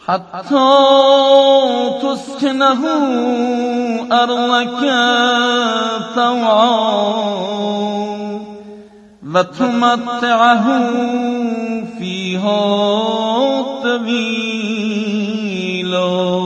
حتی تسکنه ارضک طوعا و تمتعه فیها طویلا.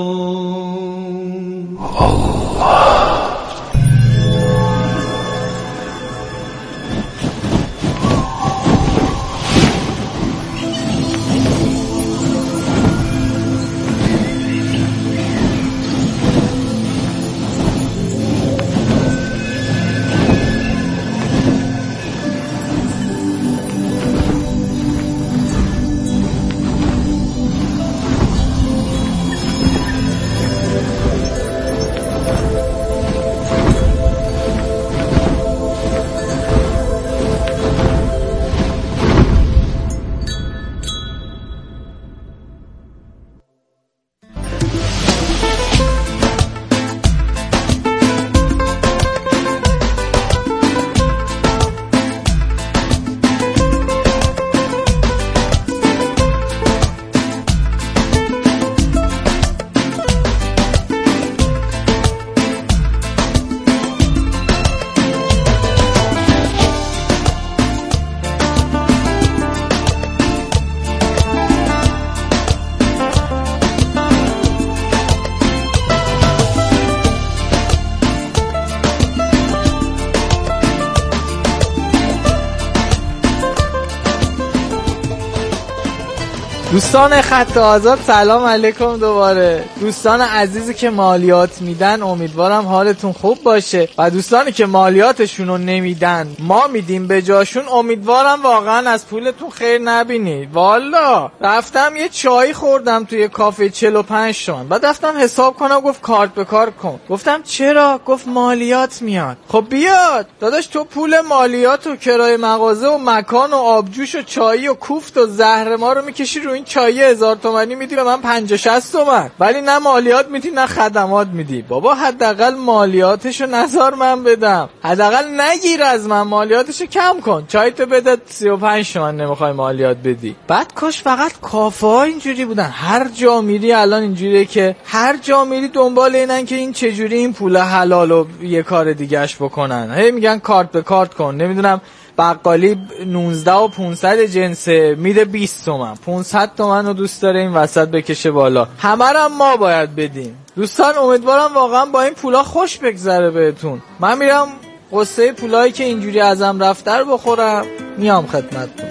دوستان خط آزاد سلام علیکم دوباره. دوستان عزیزی که مالیات میدن امیدوارم حالتون خوب باشه و دوستانی که مالیاتشون رو نمیدن ما میدیم به جاشون امیدوارم واقعا از پولتون خیر نبینید. والا رفتم یه چای خوردم توی کافه 45 تومن، بعد رفتم حساب کنم گفت کارت به کار کن. گفتم چرا؟ گفت مالیات میاد. خب بیاد داداش، تو پول مالیات و کرایه مغازه و مکان و آبجوش و چایی و کوفت و زهر ما رو میکشی رو این چایی 1000 تومانی میدی به من 50-60 تومن، ولی نه مالیات میدی نه خدمات میدی. بابا حداقل مالیاتشو نذار من بدم، حداقل نگیر از من، مالیاتشو کم کن. چایتو بده 35 تومن نمیخوای مالیات بدی. بعد کاش فقط کافه ها اینجوری بودن. هر جا میری الان اینجوریه که هر جا میری دنبال اینن که این چجوری این پول حلالو یه کار دیگه‌اش بکنن. هی میگن کارت به کارت کن. نمیدونم بقالی 19 و 500 جنسه میده 20 تومن، 500 تومن رو دوست داره این وسط بکشه بالا. همه رو ما باید بدیم. دوستان امیدوارم واقعا با این پولا خوش بگذره بهتون. من میرم قصه پولایی که اینجوری ازم رفته رو بخورم، میام خدمتتون.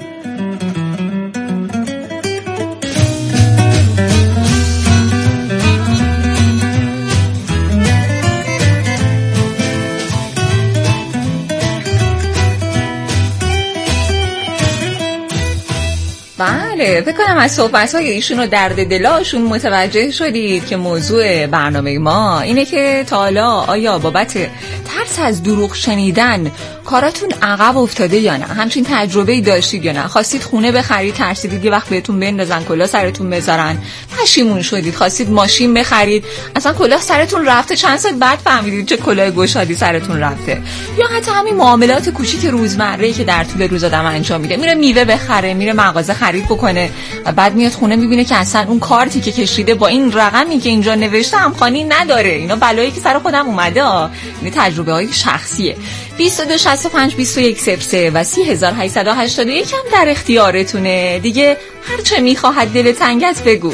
بله، فکر کنم از صحبت‌های ایشون و درد دلاشون متوجه شدید که موضوع برنامه ما اینه که تا حالا آیا بابت ترس از دروغ شنیدن کاراتون عقب افتاده یا نه؟ همچین تجربه‌ای داشتید یا نه؟ خواستید خونه بخرید، ترسیدید یه وقت بهتون بندازن کلاه سرتون بذارن، پشیمون شدید. خواستید ماشین بخرید، اصلا کلاه سرتون رفته، چند سال بعد فهمیدید چه کلاه گشادی سرتون رفته. یا حتی همین معاملات کوچیک روزمره‌ای که در طول روز آدم انجام میده، میره میوه بخره، میره مغازه خرید بکنه و بعد میاد خونه میبینه که اصلا اون کارتی که کشیده با این رقمی که اینجا نوشته همخوانی نداره. اینا بلایی که سر خودم اومده ها. این تجربه‌های شخصیه. 2265 2103 و 3881 هم در اختیارتونه دیگه. هر چه میخواهد دل تنگت بگو.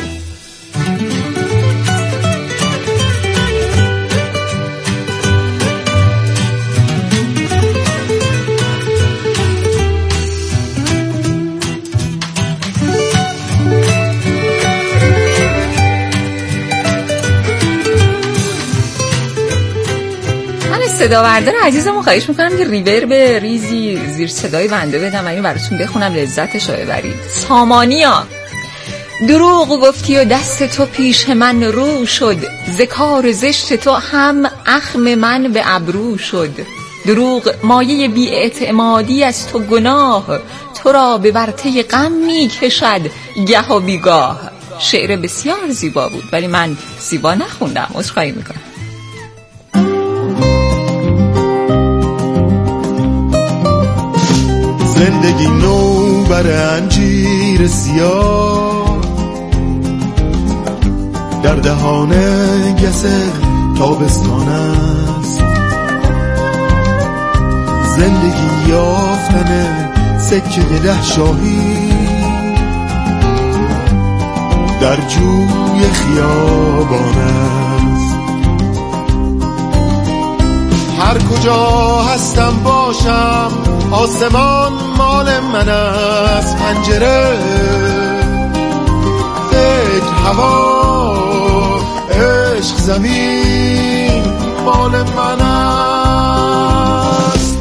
صداورده عزیزمو خواهش میکنم که ریورب ریزی زیر صدای بنده بدم و اینو براتون بخونم لذتشو ببرید. سامانیا، دروغ گفتی و دست تو پیش من رو شد، ذکار زشت تو هم اخم من به ابرو شد. دروغ مایه بی اعتمادی از تو گناه، تو را به ورطه غم می کشد گه و بیگاه. شعر بسیار زیبا بود ولی من زیبا نخوندم، عذرخواهی میکنم. زندگی نو بر انجیر سیاه، در دهان گس تابستان است. زندگی یافتن سکه 10 شاهی در جوی خیابان است. هر کجا هستم باشم آسمان مال من است. پنجره، فکر، هوا، عشق، زمین مال من است.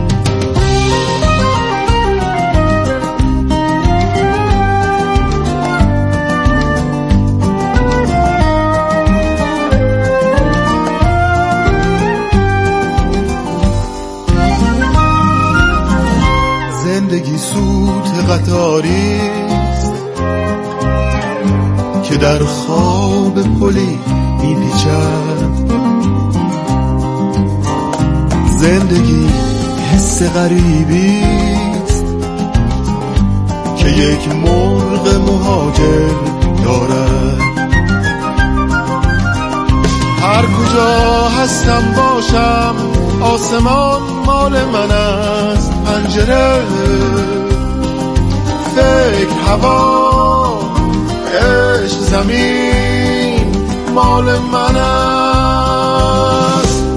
زندگی سوت قطاریست که در خواب پلی میپیچد. زندگی حس غریبیست که یک مرغ مهاجر دارد. هر کجا هستم باشم آسمان مال من است. پنجره، فکر، هوا، عشق، زمین مال من است.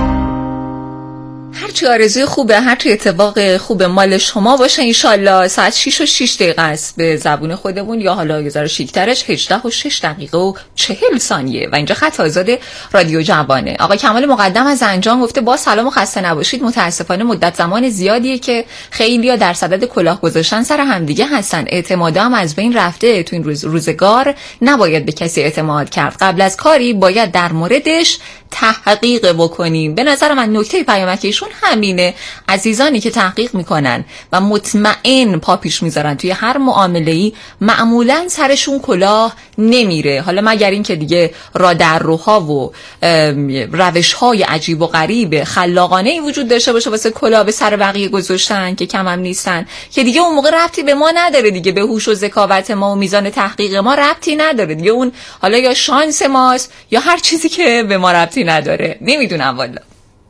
هرچی آرزوی خوبه، هرچی اتفاق خوبه مال شما باشه انشالله. ساعت 6 و 6 دقیقه است به زبون خودمون، یا حالا یه ذره شیک‌ترش 18 و 6 دقیقه و 40 ثانیه و اینجا خط آزاد رادیو جوانه. آقا کمال مقدم از زنجان گفته با سلام و خسته نباشید. متاسفانه مدت زمان زیادیه که خیلی‌ها در صدد کلاه گذاشتن سر همدیگه هستن. اعتمادام از بین رفته. تو این روزگار نباید به کسی اعتماد کرد. قبل از کاری باید در موردش تحقیق بکنیم. به نظر من نکته پیامکشون همینه. عزیزانی که تحقیق میکنن و مطمئن پا پیش میذارن توی هر معامله‌ای معمولاً سرشون کلاه نمیره. حالا مگر این که دیگه رادرروها و روش‌های عجیب و غریب خلاقانه‌ای وجود داشته باشه واسه کلاه به سر بقیه گذاشتن که کم هم نیستن، که دیگه اون موقع ربطی به ما نداره دیگه، به هوش و ذکاوت ما و میزان تحقیق ما ربطی نداره دیگه. اون حالا یا شانس ماست یا هر چیزی که به ما ربطی نداره. نمیدونم والا.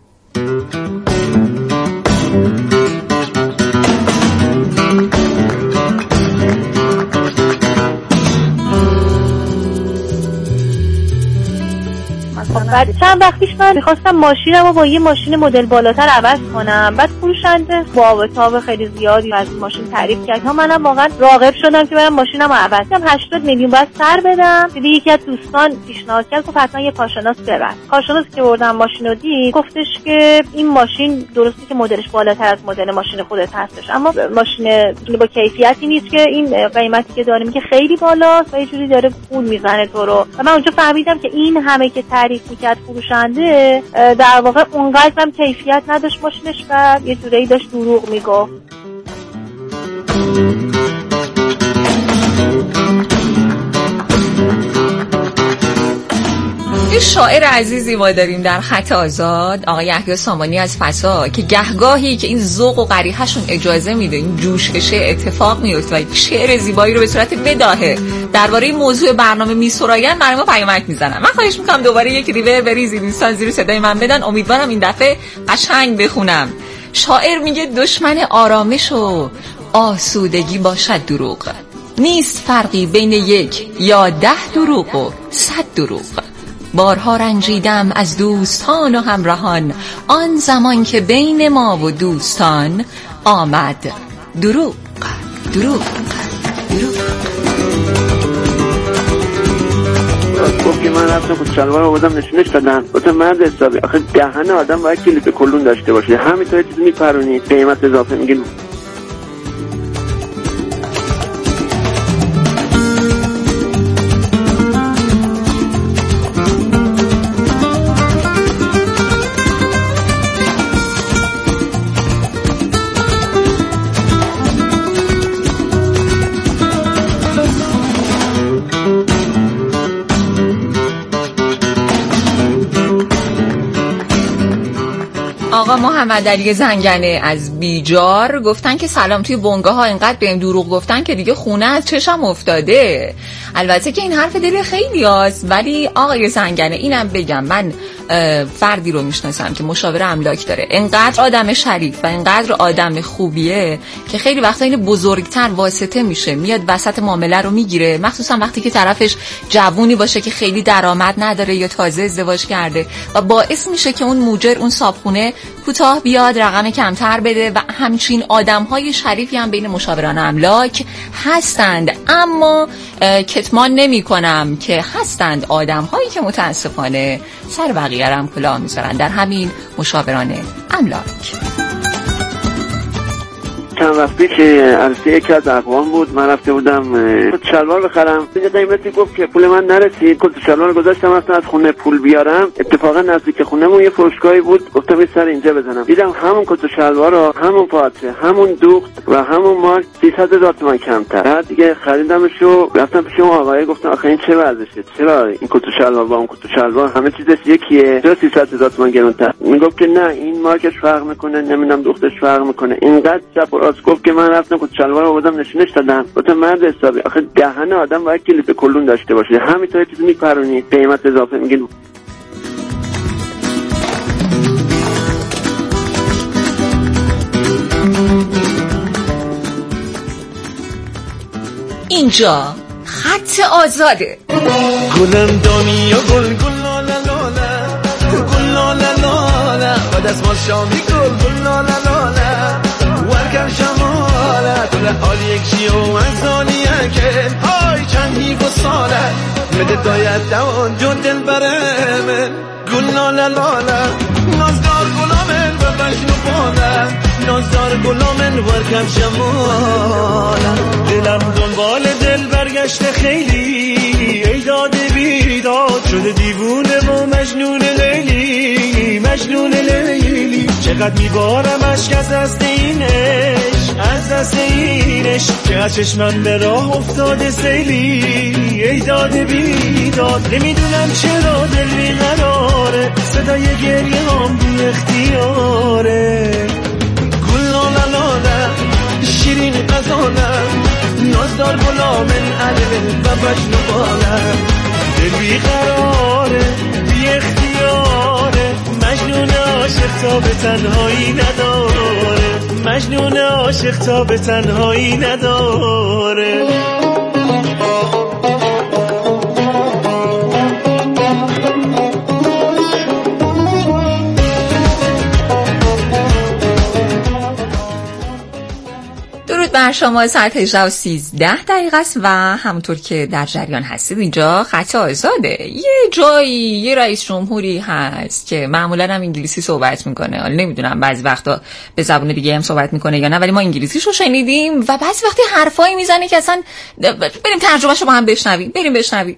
بعد چند وقت پیش من می‌خواستم ماشینمو با یه ماشین مدل بالاتر عوض کنم. بعد فروشنده با تاب خیلی زیادی از ماشین تعریف کرد. منم واقعا راغب شدم که برم ماشینمو عوض کنم. 80 میلیون بعد سر بدم. دیگه یکی از دوستان پیشنهاد کرد گفت حتما یه کارشناس ببر. کارشناسی که بردم ماشینو دید گفتش که این ماشین درسته که مدلش بالاتر از مدل ماشین خودت هستش، اما ماشین با کیفیتی نیست که این قیمتی که داره میگه خیلی بالاست و یه جوری داره پول میزنه تو رو. و من اونجا فهمیدم که این همه که تعریف میکرد فروشنده در واقع اونقدر هم کیفیت نداشت ماشینش و یه جوری داشت دروغ میگفت. یه شاعر عزیزی ما داریم در خط آزاد، آقای یحیی سامانی از فسا، که گهگاهی که این ذوق و قریحه‌شون اجازه میده این جوشش اتفاق میفته و شعر زیبایی رو به صورت بداهه درباره موضوع برنامه میسراین برای ما پیامک میزنن. من خواهش میکنم دوباره یک ریور بریزید دوستان زیر صدای من بدن، امیدوارم این دفعه قشنگ بخونم. شاعر میگه دشمن آرامش و آسودگی باشد دروغ، نیست فرقی بین 1 یا 10 دروغ و 100 دروغ. بارها رنجیدم از دوستان و همراهان، آن زمان که بین ما و دوستان آمد دروغ دروغ دروغ. گفت که من رفتم خود شلوار آوردم نشونش دادم، گفتم مرد حسابی آخه دهن آدم باید کلیپ کلون داشته باشه، همینطور چیزی میپرونی قیمت اضافه میگین. آقا ما محمد علی زنگنه از بیجار گفتن که سلام، توی بنگاه ها اینقدر بهم دروغ گفتن که دیگه خونه از چشم افتاده. البته که این حرف دل خیلی هست، ولی آقای زنگنه اینم بگم، من فردی رو میشناسم که مشاور املاک داره، اینقدر آدم شریف و اینقدر آدم خوبیه که خیلی وقتا این بزرگتر واسطه میشه، میاد وسط معامله رو میگیره، مخصوصا وقتی که طرفش جوونی باشه که خیلی درآمد نداره یا تازه ازدواج کرده و باعث میشه که اون موجر، اون صابخونه کوتاه بیاد، رقم کمتر بده. و همچین آدمهای شریفی هم بین مشاوران املاک هستند، اما کتمان نمی کنم که هستند آدمهایی که متاسفانه سر بقیه هم کلاه میذارن، در همین مشاوران املاک. چند وقت پیش عرصه یکی از اقوام بود، من رفته بودم شلوار بخرم، به قیمتی گفت که پول من نرسید، کت شلوار گذاشتم رفتم از خونه پول بیارم، اتفاقا نزدیک خونه‌مون یه فروشگاهی بود، گفتم این سر اینجا بزنم، دیدم همون کت شلوار رو، همون پاتچه، همون دوخت و همون مارک 300,000 تومان کمتر. بعد دیگه خریدمش و رفتم پیش اون آقای، گفتم آخه این چه وضعشه، چرا این کت شلوار با اون کت شلوار همه چیزش یکیه، چرا 300,000 تومان گرونتر؟ میگفت که نه این مارکش فرق میکنه، نمیدونم دوختش فرق میکنه. اینقدر گفت که من رفتم کت شلوار رو آوردم نشونش دادم، گفتم مرد حسابی آخه دهن آدم باید کلیپ کلون داشته باشه، همینطور چیزی میپرونی قیمت اضافه میگین. اینجا خط آزاده. گلم دانی و گل گل لا لا لا گل لا لا لا بعد از ما شامی گل گل لا لا لا ورکم شمالت طول حال یک شیو منزالیه که های چند هیف و ساله مده داید دوان جو دل برمه گل لا لا لا نازدار گلامن و بشنو بادم نازدار گلامن ورکم شمالت دلم دنبال دل برگشته خیلی ای داده بیداد شده دیوونه و مجنون لیلی مجنون لیلی چقدر میبارم عشق از دست اینش از دست اینش که از چشمم به راه افتاده سیلی ای داده بیداد نمیدونم چرا دل بیقراره صدای گریه هم بی اختیاره گل لالا لالا شیرین غزالم نازدار گلامن علل و بجنو بالم دل بیقراره بی اختیاره مجنون عاشق تا به تنهایی نداره مجنون عاشق تا به تنهایی نداره بر شما ساعت 18:13 است و همونطور که در جریان هستید اینجا خط آزاده. یه جایی یه رئیس جمهوری هست که معمولا هم انگلیسی صحبت میکنه، حالا نمیدونم بعضی وقتا به زبان دیگه هم صحبت میکنه یا نه، ولی ما انگلیسیشو شنیدیم و بعضی وقتی حرفایی میزنه که اصلا بریم ترجمهشو با هم بشنویم. بریم بشنویم.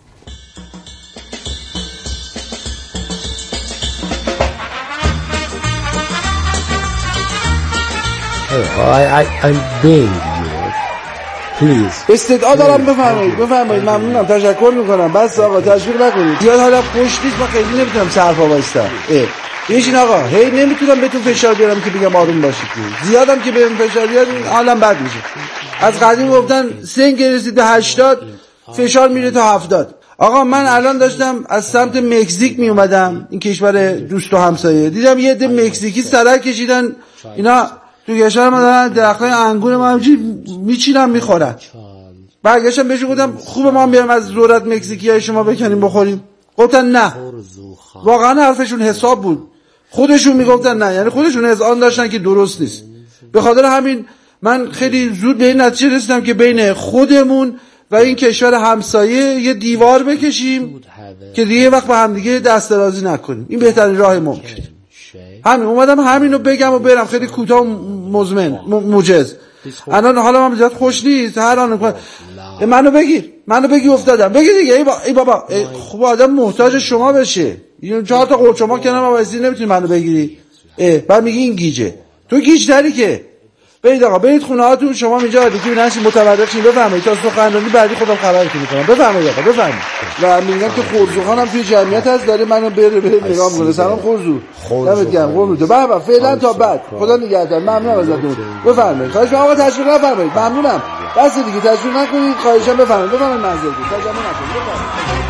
I'm begging you please. استدعا دارم بفرمایید ممنونم تشکر میکنم. بس آقا تشویق نکنید زیاد حالا خوش نیست، من خیلی نمیتونم سرپا وایستم. بشین آقا، هی نمیتونم بهتون فشار بیارم که بگم آروم باشید، زیادم که بهم فشار بیاد حالم بد میشه. از قدیم گفتن سن که رسید به 80 فشار میره تا 70. آقا من الان داشتم از سمت مکزیک می اومدم، این کشور دوست و همسایه، دیدم یه عده مکزیکی سرک کشیدن، اینا تو کشور ما دارن درختای انگور ما همچین میچینن میخورن. برگشتم بهشون گفتم خوبه ما بیارم از ذرت مکزیکی های شما بکنیم بخوریم؟ گفتن نه. واقعا حرفشون حساب بود، خودشون میگفتن نه، یعنی خودشون اذعان داشتن که درست نیست. به خاطر همین من خیلی زود به این نتیجه رسیدم که بین خودمون و این کشور همسایه یه دیوار بکشیم که دیگه وقت به هم دیگه دست درازی نکنیم. این بهترین راه ممکن. همین اومدم همینو بگم و برم، خیلی کوتاه و مزمن موجز. الان حالا من زیاد خوش نیست، هر آن منو بگیر افتادم، بگی دیگه ای بابا خوب آدم محتاج شما بشه، 4 تا قرچما کنم واسه نمیتونی منو بگیری. بعد میگی این گیجه، تو گیج داری که برید آقا برید خونه هاتون. شما اینجا دیگه نشین متورق شین. بفرمایید تا سخنرانی بعدی خودم خبرتون میکنم. بفرمایید آقا بفرمایید. و میگم که خورزوخان هم توی جمعیت هست داره منو بره نگاه میکنه. سلام خورزو. دمت گرم قربونت. بابا فعلا تا بعد. خدا نگهدار. ممنونم ازتون. بفرمایید. خواهش آقا تشویق نفرمایید. ممنونم. بس دیگه تشویق نکنید. خواهشام بفرمایید معذرت. تجمع نکنید. بفرمایید.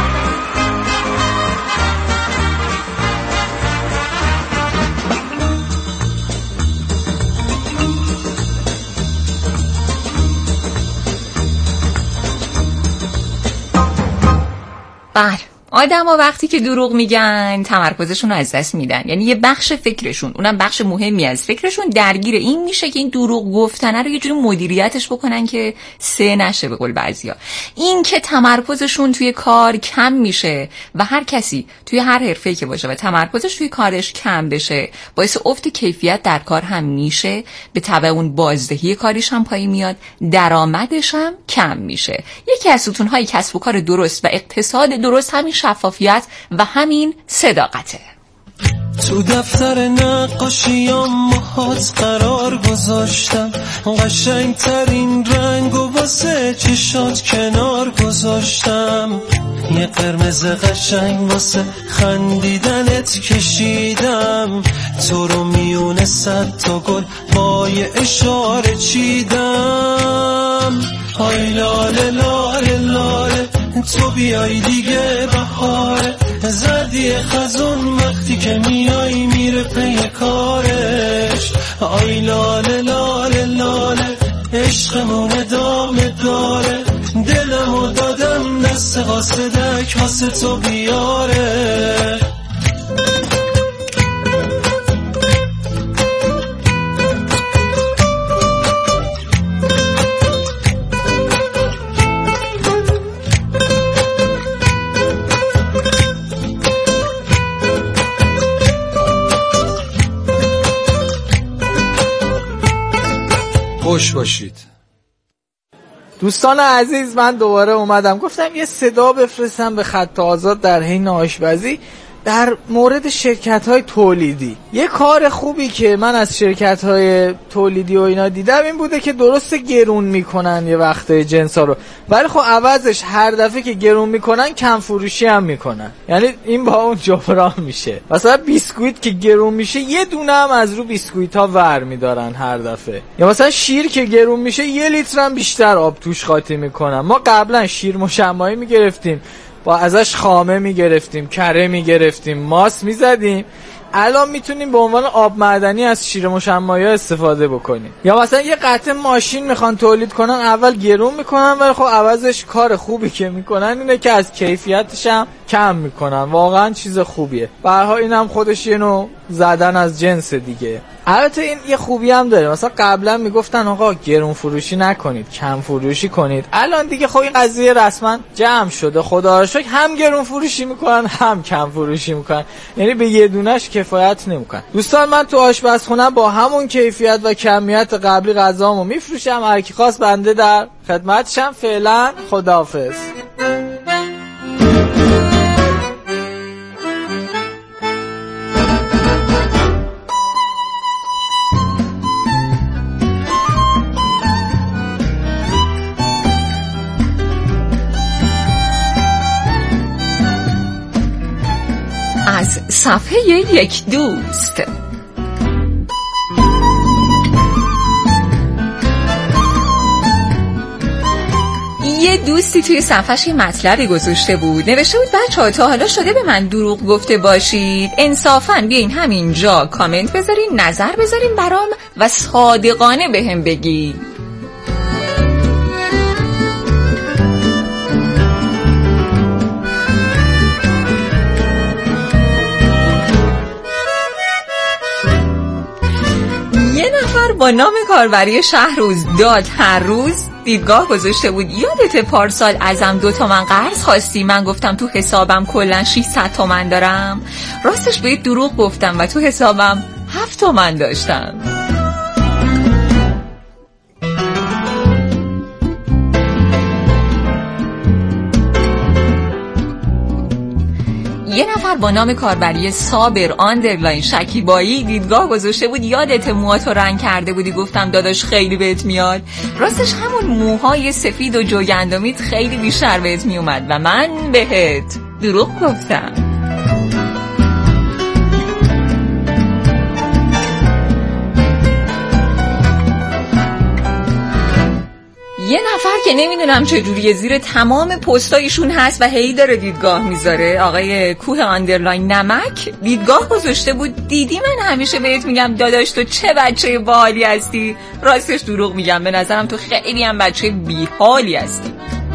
بله، آدم ها وقتی که دروغ میگن تمرکزشون رو از دست میدن. یعنی یه بخش فکرشون، اونم بخش مهمی از فکرشون، درگیر این میشه که این دروغ گفتنه رو یه جوری مدیریتش بکنن که سه نشه به قول بعضیا. این که تمرکزشون توی کار کم میشه و هر کسی توی هر حرفه‌ای که باشه و تمرکزش توی کارش کم بشه باعث افت کیفیت در کار هم میشه، به تبع اون بازدهی کاریش هم پایین میاد، درآمدش هم کم میشه. یکی از ستون‌های کسب و کار درست و اقتصاد درست همین شفافیت و همین صداقته. تو دفتر نقاشیام ماهات قرار گذاشتم، قشنگ ترین رنگ و واسه چشات کنار گذاشتم، یه قرمز قشنگ واسه خندیدنت کشیدم، تو رو میونه 100 تا گل با یه اشاره چیدم. های لاله لاله لاله تو بیای دیگه بهاره، زردی خزون وقتی که میای میره پی کارش. آی لاله لاله لاله عشقمون ادامه داره، دلمو دادم دست قاصدک واسه تو بیاره. خوش باشید. دوستان عزیز، من دوباره اومدم گفتم یه صدا بفرستم به خط آزاد در حین آشپزی در مورد شرکت‌های تولیدی. یه کار خوبی که من از شرکت‌های تولیدی و اینا دیدم این بوده که درست گرون میکنن یه وقت جنسا رو، ولی خب عوضش هر دفعه که گرون میکنن کم فروشی هم میکنن. یعنی این با اون جبران میشه. مثلا بیسکویت که گرون میشه یه دونه هم از رو بیسکویت ها ور میدارن هر دفعه. یا مثلا شیر که گرون میشه 1 لیتر هم بیشتر آب توش قاطی میکنن. ما قبلا شیر مشمعی میگرفتیم، با ازش خامه میگرفتیم، کره میگرفتیم، ماس میزدیم. الان میتونیم به عنوان آب معدنی از شیر مشمعی استفاده بکنیم. یا مثلا یه قطعه ماشین میخوان تولید کنن، اول گرون میکنن ولی خب عوضش کار خوبی که میکنن اینه که از کیفیتش هم کم میکنن. واقعا چیز خوبیه. به هر حال اینم خودش یه نوع زدن از جنس دیگه. البته این یه خوبی هم داره. مثلا قبلا میگفتن آقا گرون فروشی نکنید، کم فروشی کنید. الان دیگه خب این قضیه رسما جمع شده. خدا رو شکر هم گرون فروشی میکنن هم کم فروشی میکنن. یعنی به یه دونهش کفایت نمیکنن. دوستان، من تو آشپزخونه با همون کیفیت و کمیت قبلی غذامو میفروشم. هر کی خواست بنده در خدمتشم. فعلا خداحافظ. از صفحه یک دوست. یه دوستی توی صفحه‌ش یه مطلبی گذاشته بود، نوشته بود بچه‌ها تا حالا شده به من دروغ گفته باشید؟ انصافاً بیاین همینجا کامنت بذارین، نظر بذارین برام و صادقانه بهم بگین. با نام کاربری شهروز داد هر روز دیدگاه گذاشته بود یادت پارسال ازم 2 تومن قرض خواستی؟ من گفتم تو حسابم کلن 600 تومن دارم. راستش بهت دروغ گفتم و تو حسابم 7 تومن داشتم. یه نفر با نام کاربری صابر آندرلاین شکیبایی دیدگاه گذاشته بود یادت موهاتو رنگ کرده بودی گفتم داداش خیلی بهت میاد. راستش همون موهای سفید و جوگندمیت خیلی بیشتر بهت میومد و من بهت دروغ گفتم. یه نفر که نمیدونم چجوریه زیر تمام پستایشون هست و هی داره دیدگاه میذاره، آقای کوه آندرلاین نمک دیدگاه گذاشته بود دیدی من همیشه بهت میگم داداش تو چه بچه باحالی هستی. راستش دروغ میگم، به نظرم تو خیلی هم بچه بیحالی هستی.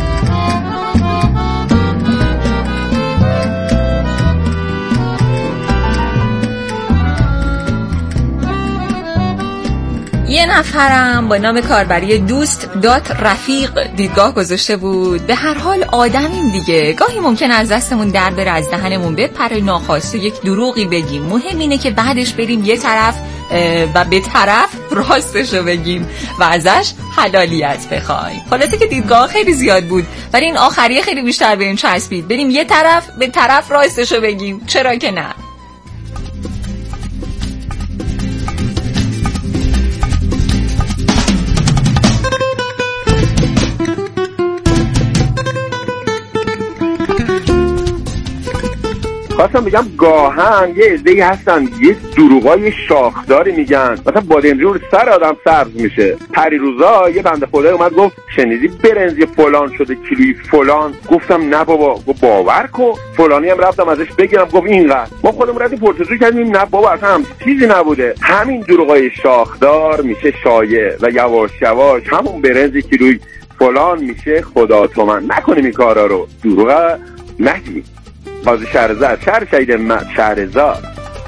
یه نفرم با نام کاربری دوست دات رفیق دیدگاه گذاشته بود. به هر حال آدمیم دیگه، گاهی ممکن از دستمون در بره، از دهنمون بپره، ناخواسته یک دروغی بگیم. مهم اینه که بعدش بریم یه طرف و به طرف راستشو بگیم و ازش حلالیت بخوایم. خلاصه که دیدگاه خیلی زیاد بود ولی این آخریه خیلی بیشتر بهم چسبید، بریم یه طرف به طرف راستشو بگیم، چرا که نه. خواستم بگم گاهن یه عده‌ای هستن یه دروغای شاخداری میگن، مثلا بادمجون سر آدم سبز میشه. پریروزا یه بنده خدای اومد گفت شنیدی برنج فلان شده کیلویی فلان؟ گفتم نه بابا. گفت باور کن. فلانی هم رفتم ازش بگیرم گفت اینقدر. ما خودمون رفتیم پرتزو کردیم، نه بابا اصلا هم چیزی نبوده. همین دروغای شاخدار میشه شایع و یواش یواش همون برنج کیلویی فلان میشه خدا تومن. نکنیم این کارا رو. دروغ نگی. بازی شهرزاد شهر شهید شهرزاد.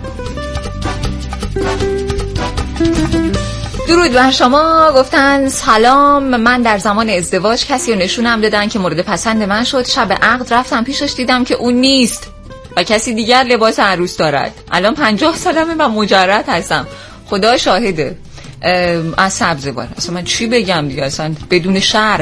درود بر شما. گفتن سلام، من در زمان ازدواج کسی رو نشونم دادن که مورد پسند من شد. شب عقد رفتم پیشش دیدم که اون نیست و کسی دیگر لباس عروس دارد. الان 50 سالمه و مجرد هستم، خدا شاهده. از سبزوار اصلا من چی بگم دیگه، اصلا بدون شرح.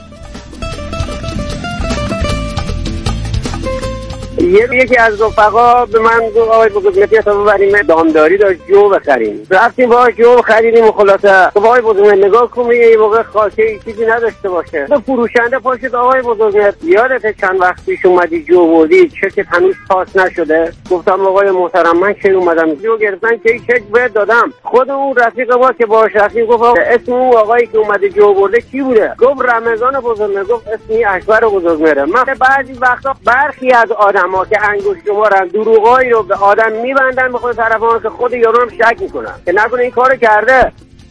یکی از رفقا به من گفت آقای بزرگمهری حساب ببریم دامداری داشت جو بخریم. رفتیم باهاش جو خریدیم و خلاصه گفت آقای بزرگمهری نگاه کن یه موقع خاصی چیزی نداشته باشه. به فروشنده پاشید آقای بزرگمهری یادت چند وقت پیش اومدی جو بردی چکت هنوز پاس نشده؟ گفتم آقای محترم من کی اومدم جو گرفتن که چک بهت دادم. خود اون رفیق ما که باهاش رفتیم گفت اسم اون آقایی که اومده جو برده کی بوده؟ گفت رمضان بزرگمهری. گفت اسمی اکبر بزرگمهری. من بعضی وقتا برخی از آدما که انگشت شمارن دروغایی رو به آدم میبندن به خود طرفان که خود یارو هم شک میکنن که نکنه این کارو کرده.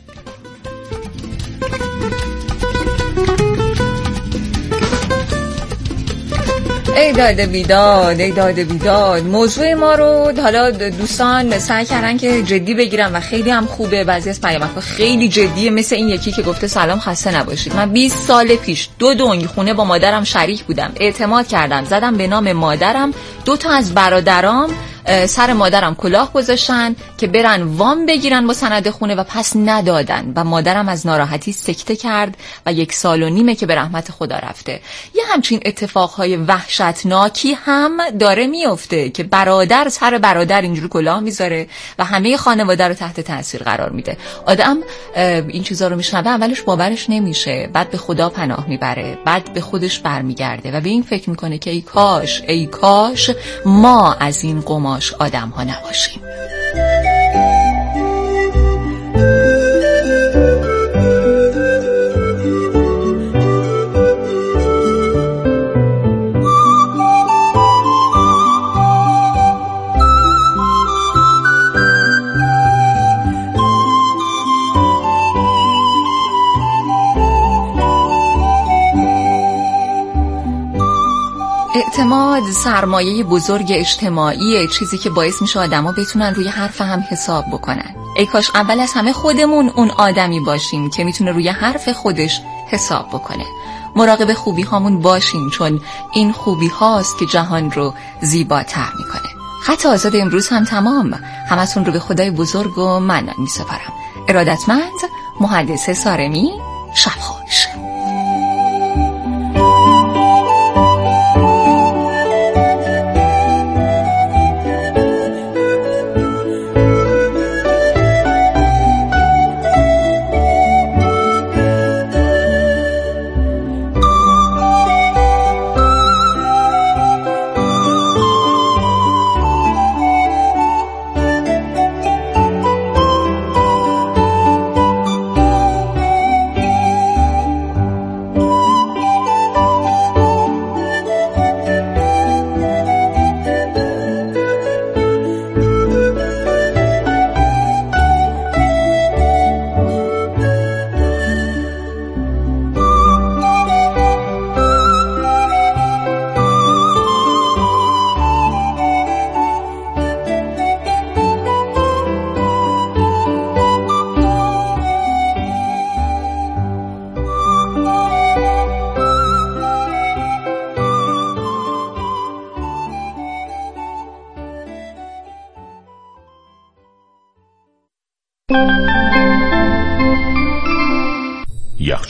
ای داده بیداد، ای داده بیداد. موضوع ما رو حالا دوستان سعی کردن که جدی بگیرن و خیلی هم خوبه. بعضی از پیامک‌ها خیلی جدیه، مثل این یکی که گفته سلام خسته نباشید. من 20 سال پیش 2 دنگ خونه با مادرم شریک بودم، اعتماد کردم زدم به نام مادرم. 2 تا از برادرام سر مادرم کلاه گذاشتن که برن وام بگیرن با سند خونه و پس ندادن و مادرم از ناراحتی سکته کرد و 1.5 سال که به رحمت خدا رفته. یه همچین اتفاقهای وحشتناکی هم داره میفته که برادر سر برادر اینجوری کلاه میذاره و همه خانواده رو تحت تاثیر قرار میده. آدم این چیزا رو میشنوه اولش باورش نمیشه، بعد به خدا پناه میبره، بعد به خودش برمیگرده و به این فکر میکنه که ای کاش ما از این قماش آدم ها نباشیم. اعتماد سرمایه بزرگ اجتماعیه، چیزی که باعث میشه آدما بتونن روی حرف هم حساب بکنن. ای کاش اول از همه خودمون اون آدمی باشیم که میتونه روی حرف خودش حساب بکنه. مراقب خوبی هامون باشیم چون این خوبی هاست که جهان رو زیباتر میکنه. خط آزاد امروز هم تمام. همتون رو به خدای بزرگ و منان میسپارم. ارادتمند مهندس سارمی. شب خوش.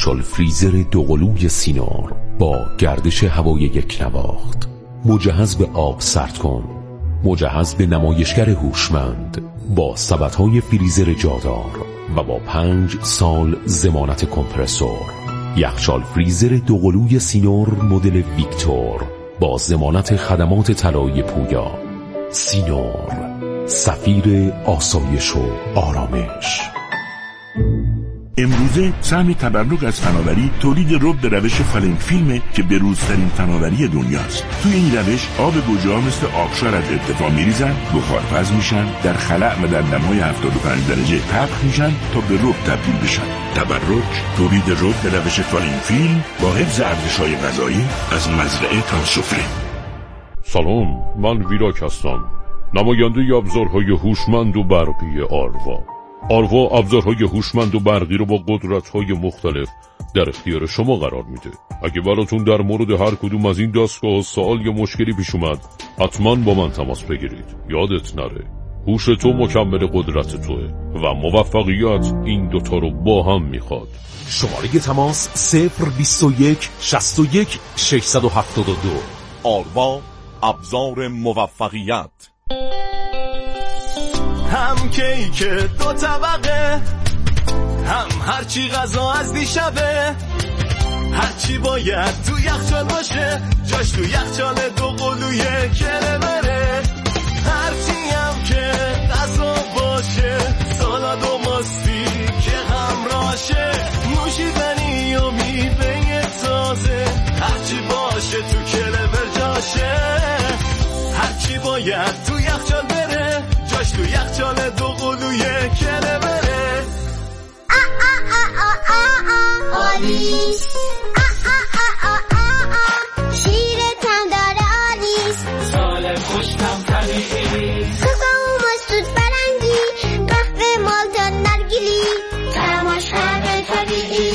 یخچال فریزر دوقلوی سینار با گردش هوای یک نواخت، مجهز به آب سرد کن، مجهز به نمایشگر هوشمند با سبدهای فریزر جادار و با 5 سال ضمانت کمپرسور. یخچال فریزر دوقلوی سینار مدل ویکتور با ضمانت خدمات طلایی پویا. سینار، سفیر آسایش و آرامش. امروزه سهم تبرک از فناوری تولید رب به روش فالینگ فیلمه که بروزترین فناوری دنیاست. توی این روش آب گوجه‌ها مثل آبشار از ارتفاع میریزن، بخارپز میشن، در خلأ و در دمای 75 درجه پخش میشن تا به رب تبدیل بشن. تبرک، تولید رب به روش فالینگ فیلم با حفظ ارزش‌های غذایی از مزرعه تا سفره. سلام، من ویراک هستم، نماینده ابزارهای هوشمند و برقی آروا. آروا ابزارهای هوشمند و برقی رو با قدرت‌های مختلف در اختیار شما قرار میده. اگه براتون در مورد هر کدوم از این دستگاه سوال یا مشکلی پیش اومد، حتما با من تماس بگیرید. یادت نره، هوش تو مکمل قدرت توه و موفقیت این دوتا رو با هم میخواد. شماره تماس 021 61 672. آروا، ابزار موفقیت. هم کیک 2 طبقه، هم هرچی غذا از دیشبه، هرچی باید تو یخچال باشه، جاش تو یخچال دوقلوی کلمره. هرچی هم که غذا باشه، سالاد و ماستی که همراشه، نوشیدنی و میوه تازه، هرچی باشه تو کلمر جاشه. هرچی باید تو یخچال بره، جاش تو یخچال دوقلوی کلمره. آلیس شیرتم داره آلیس، سالم خوشتم طبیعی، کوکو مستود برنگی، قهوه مالتا نرگیلی، تماش همه طبیعی.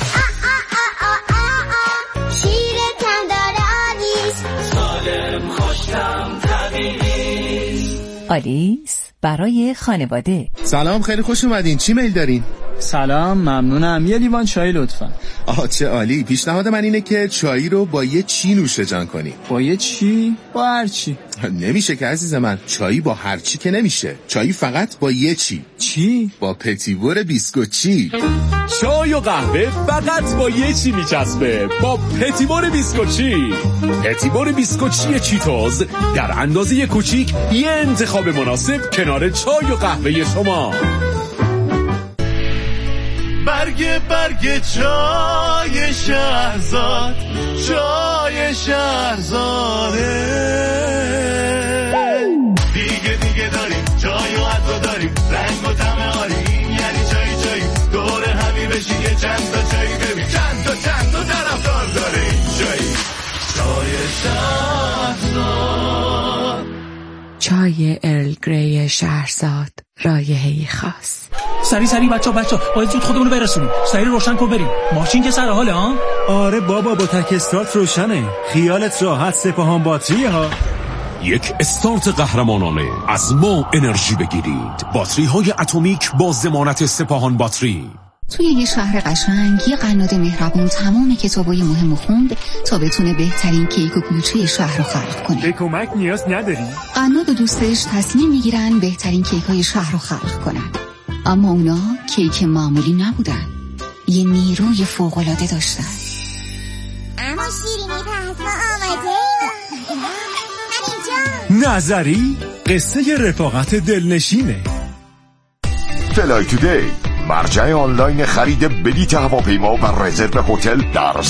شیرتم داره آلیس، سالم خوشتم طبیعی. آلیس برای خانواده. سلام، خیلی خوش اومدین. چی میل دارین؟ سلام، ممنونم. یه لیوان چای لطفا. چه عالی. پیشنهاد من اینه که چای رو با یه چی نوشه جان کنی. با یه چی؟ با هر چی. نمیشه که عزیز من، چایی با هر چی که نمیشه. چایی فقط با یه چی. چی؟ با پتیور بیسکوچی. چای و قهوه فقط با یه چی میچسبه، با پتیور بیسکوچی. پتیور بیسکوچی چیتوز در اندازه کوچیک، یه انتخاب مناسب کنار چای و قهوه شما. برگ چای شهرزاد، چای شهرزاده. دیگه داریم چای و عطر داریم، رنگ و طعم عالی، یعنی چای دور همی بشی یه چند تا چای ببین، چند تا طرفدار داره این چای شهرزاد. چای ارل گری شهرزاد، رایحه‌ای خاص. سری بچا باید زود خودمونو برسونیم. سری روشن کن بریم. ماشین که سر حاله ها؟ آره بابا، با تک استارت روشنه. خیالت راحت، سپاهان باتریه ها. یک استارت قهرمانانه. از ما انرژی بگیرید. باتری های اتمیک با ضمانت سپاهان باتری. توی یه شهر قشنگ یه قناد مهربون تمام کتابای مهمو خوند تا بتونه بهترین کیک و کلوچه شهر رو خلق کنه. به کمک نیاز نداری؟ قناد و دوستش تصمیم میگیرن بهترین کیکای شهر رو خلق کنن. اما اونا کیک معمولی نبودن، یه نیروی فوق‌العاده داشتن. اما شیرینی پس ما آماده. نظری قصه رفاقت دلنشینه. فلای تودی، مرجع آنلاین خرید بلیط هواپیما و رزرو هتل در